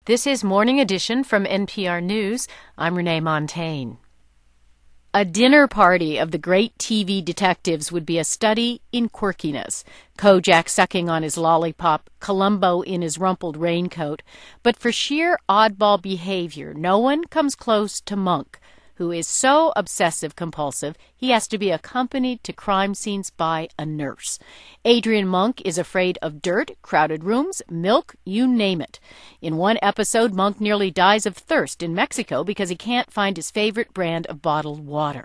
This is Morning Edition from NPR News. I'm Renee Montaigne. A dinner party of the great TV detectives would be a study in quirkiness. Kojak sucking on his lollipop, Columbo in his rumpled raincoat. But for sheer oddball behavior, no one comes close to Monk, who is so obsessive-compulsive he has to be accompanied to crime scenes by a nurse. Adrian Monk is afraid of dirt, crowded rooms, milk, you name it. In one episode, Monk nearly dies of thirst in Mexico because he can't find his favorite brand of bottled water.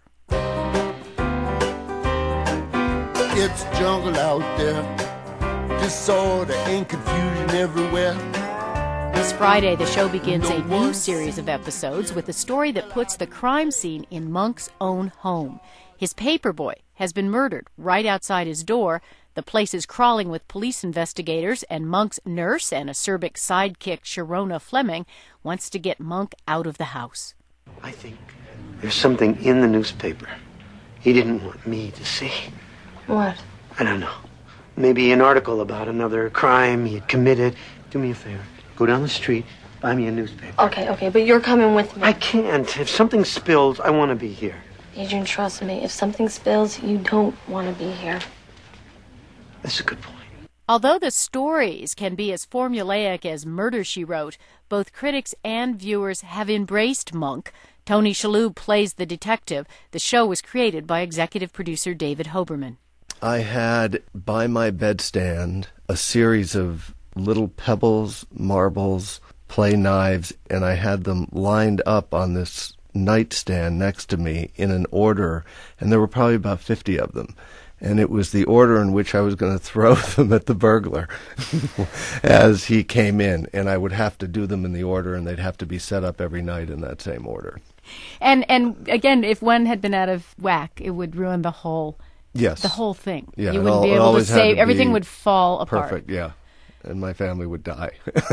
It's jungle out there, disorder and confusion everywhere. This Friday, the show begins a new series of episodes with a story that puts the crime scene in Monk's own home. His paperboy has been murdered right outside his door. The place is crawling with police investigators, and Monk's nurse and acerbic sidekick, Sharona Fleming, wants to get Monk out of the house. I think there's something in the newspaper he didn't want me to see. What? I don't know. Maybe an article about another crime he had committed. Do me a favor. Go down the street, buy me a newspaper. Okay, but you're coming with me. I can't. If something spills, I want to be here. Adrian, trust me. If something spills, you don't want to be here. That's a good point. Although the stories can be as formulaic as Murder, She Wrote, both critics and viewers have embraced Monk. Tony Shalhoub plays the detective. The show was created by executive producer David Hoberman. I had by my bedstand a series of little pebbles, marbles, play knives, and I had them lined up on this nightstand next to me in an order, and there were probably about 50 of them. And it was the order in which I was going to throw them at the burglar as he came in, and I would have to do them in the order, and they'd have to be set up every night in that same order. And again, if one had been out of whack, it would ruin the whole thing. Yeah, you wouldn't be able to save, everything would fall apart. Perfect, yeah. And my family would die.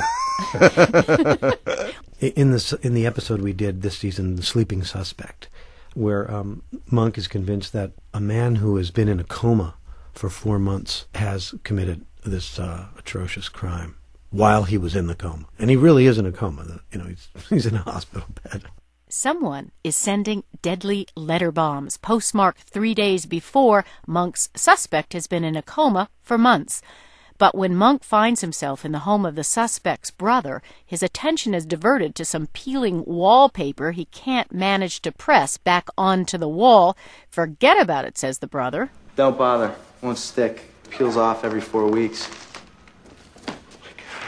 In the episode we did this season, The Sleeping Suspect, where Monk is convinced that a man who has been in a coma for 4 months has committed this atrocious crime while he was in the coma. And he really is in a coma. He's in a hospital bed. Someone is sending deadly letter bombs, postmarked 3 days before Monk's suspect has been in a coma for months. But when Monk finds himself in the home of the suspect's brother, his attention is diverted to some peeling wallpaper he can't manage to press back onto the wall. Forget about it, says the brother. Don't bother. Won't stick. Peels off every 4 weeks. Oh my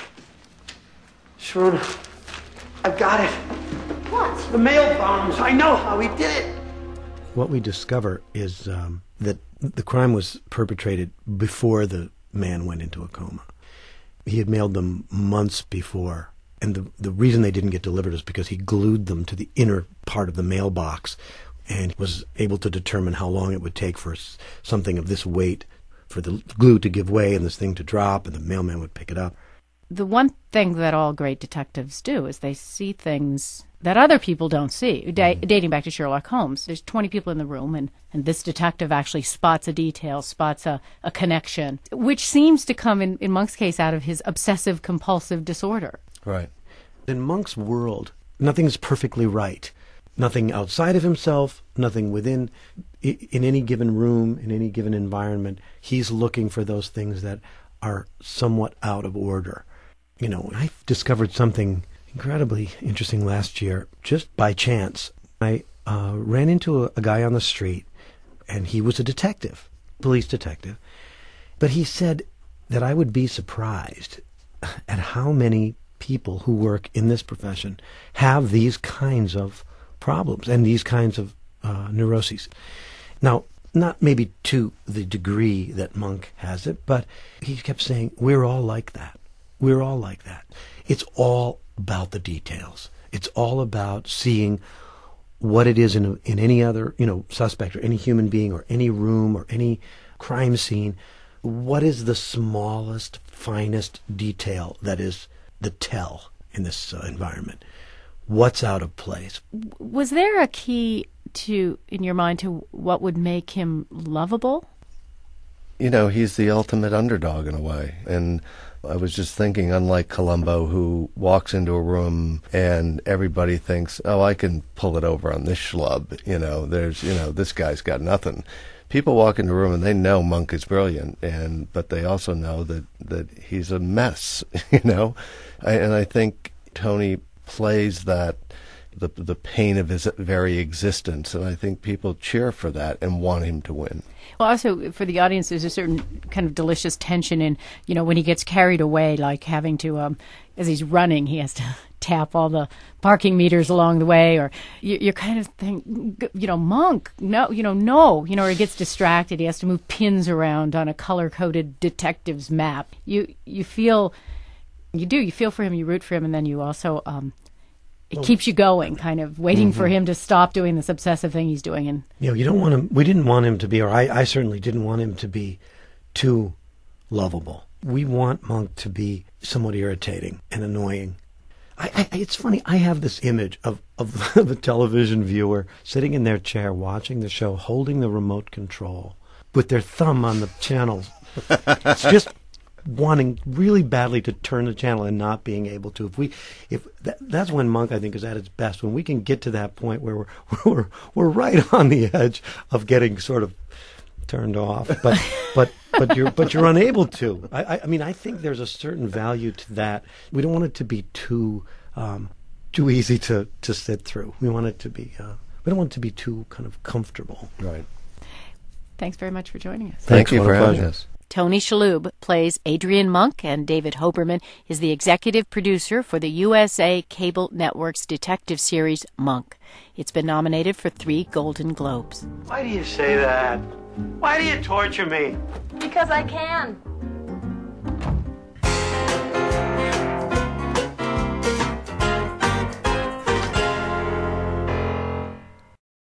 God. Sharona, I've got it. What? The mail bombs. I know how he did it. What we discover is that the crime was perpetrated before the man went into a coma. He had mailed them months before, and the reason they didn't get delivered is because he glued them to the inner part of the mailbox and was able to determine how long it would take for something of this weight for the glue to give way and this thing to drop, and the mailman would pick it up. The one thing that all great detectives do is they see things that other people don't see. Dating back to Sherlock Holmes, there's 20 people in the room, and this detective actually spots a detail, spots a connection, which seems to come, in Monk's case, out of his obsessive-compulsive disorder. Right. In Monk's world, nothing's perfectly right. Nothing outside of himself, nothing within. In any given room, in any given environment, he's looking for those things that are somewhat out of order. I discovered something incredibly interesting last year, just by chance. I ran into a guy on the street, and he was a detective, police detective. But he said that I would be surprised at how many people who work in this profession have these kinds of problems and these kinds of neuroses. Now, not maybe to the degree that Monk has it, but he kept saying, we're all like that. We're all like that. It's all about the details. It's all about seeing what it is in any other, suspect or any human being or any room or any crime scene. What is the smallest, finest detail that is the tell in this environment? What's out of place? Was there a key in your mind to what would make him lovable? He's the ultimate underdog in a way, and I was just thinking, unlike Columbo, who walks into a room and everybody thinks, oh, I can pull it over on this schlub. This guy's got nothing. People walk into a room and they know Monk is brilliant, but they also know that he's a mess, And I think Tony plays that, the pain of his very existence, and I think people cheer for that and want him to win. Well, also for the audience, there's a certain kind of delicious tension in, when he gets carried away, like having to, as he's running, he has to tap all the parking meters along the way, or you're kind of thinking, Monk, no, or he gets distracted. He has to move pins around on a color-coded detective's map. You feel for him, you root for him, and then you also, it keeps you going, kind of waiting for him to stop doing this obsessive thing he's doing. And you don't want him. We didn't want him to be, or I certainly didn't want him to be too lovable. We want Monk to be somewhat irritating and annoying. It's funny. I have this image of the television viewer sitting in their chair watching the show, holding the remote control with their thumb on the channels. It's just wanting really badly to turn the channel and not being able to. That's when Monk, I think, is at its best. When we can get to that point where we're right on the edge of getting sort of turned off, but you're unable to. I mean, I think there's a certain value to that. We don't want it to be too easy to sit through. We want it to be. We don't want it to be too kind of comfortable. Right. Thanks very much for joining us. Thank you for having us. Tony Shalhoub plays Adrian Monk, and David Hoberman is the executive producer for the USA Cable Network's detective series Monk. It's been nominated for 3 Golden Globes. Why do you say that? Why do you torture me? Because I can.